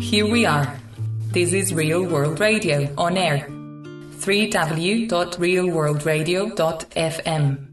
Here we are. This is Real World Radio on air. www.realworldradio.fm.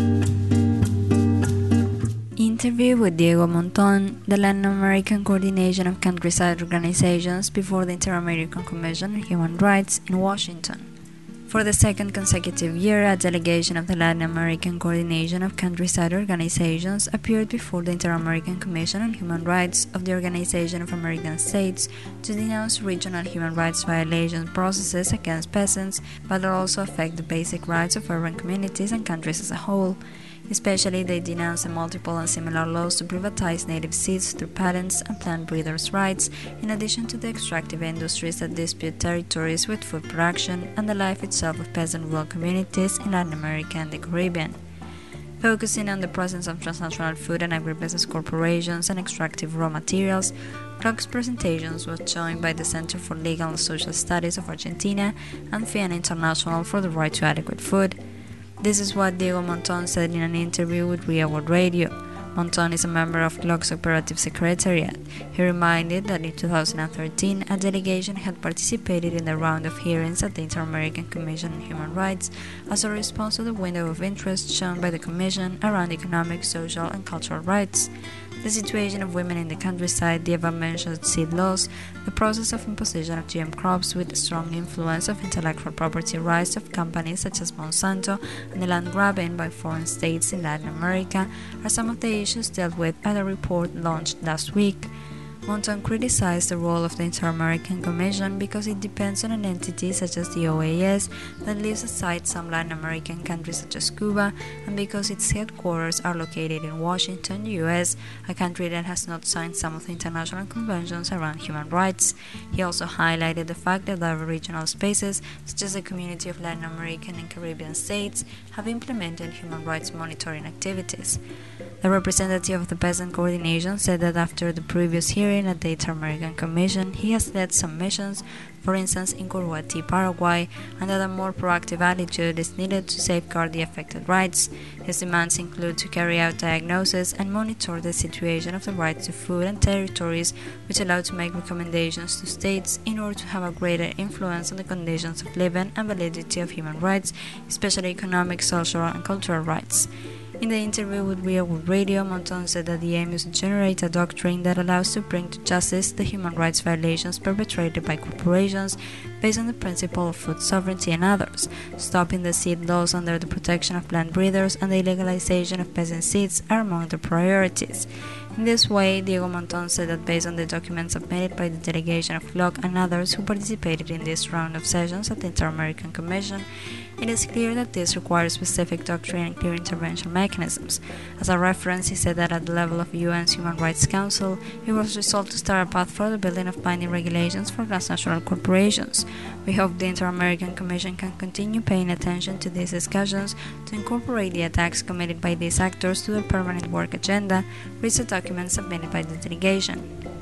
Interview with Diego Monton, the Latin American Coordination of Countryside Organizations before the Inter-American Commission on Human Rights in Washington. For the second consecutive year, a delegation of the Latin American Coordination of Countryside Organizations appeared before the Inter-American Commission on Human Rights of the Organization of American States to denounce regional human rights violation processes against peasants, but that also affect the basic rights of urban communities and countries as a whole. Especially, they denounce the multiple and similar laws to privatize native seeds through patents and plant breeders' rights, in addition to the extractive industries that dispute territories with food production and the life itself of peasant rural communities in Latin America and the Caribbean. Focusing on the presence of transnational food and agribusiness corporations and extractive raw materials, CLOC's presentations was joined by the Center for Legal and Social Studies of Argentina and FIAN International for the Right to Adequate Food. This is what Diego Monton said in an interview with Real World Radio. Monton is a member of CLOC's Operative Secretariat. He reminded that in 2013, a delegation had participated in the round of hearings at the Inter-American Commission on Human Rights as a response to the window of interest shown by the Commission around economic, social, and cultural rights. The situation of women in the countryside, the above-mentioned seed laws, the process of imposition of GM crops with a strong influence of intellectual property rights of companies such as Monsanto, and the land grabbing by foreign states in Latin America are some of the issues dealt with at a report launched last week. Monton criticized the role of the Inter-American Commission because it depends on an entity such as the OAS that leaves aside some Latin American countries such as Cuba, and because its headquarters are located in Washington, US, a country that has not signed some of the international conventions around human rights. He also highlighted the fact that other regional spaces, such as the Community of Latin American and Caribbean States, have implemented human rights monitoring activities. The representative of the Peasant Coordination said that after the previous hearing at the Inter-American Commission, he has led some missions, for instance in Curuati, Paraguay, and that a more proactive attitude is needed to safeguard the affected rights. His demands include to carry out diagnosis and monitor the situation of the rights to food and territories, which allow to make recommendations to states in order to have a greater influence on the conditions of living and validity of human rights, especially economic, social, and cultural rights. In the interview with Real World Radio, Monton said that the aim is to generate a doctrine that allows to bring to justice the human rights violations perpetrated by corporations based on the principle of food sovereignty and others. Stopping the seed laws under the protection of plant breeders and the legalization of peasant seeds are among the priorities. In this way, Diego Monton said that based on the documents submitted by the delegation of CLOC and others who participated in this round of sessions at the Inter-American Commission, it is clear that this requires specific doctrine and clear intervention mechanisms. As a reference, he said that at the level of UN's Human Rights Council, it was resolved to start a path for the building of binding regulations for transnational corporations. We hope the Inter-American Commission can continue paying attention to these discussions to incorporate the attacks committed by these actors to the permanent work agenda, read the documents submitted by the delegation.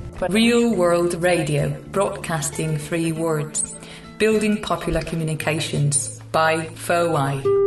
Real World Radio, broadcasting 3 words, building popular communications by FOI.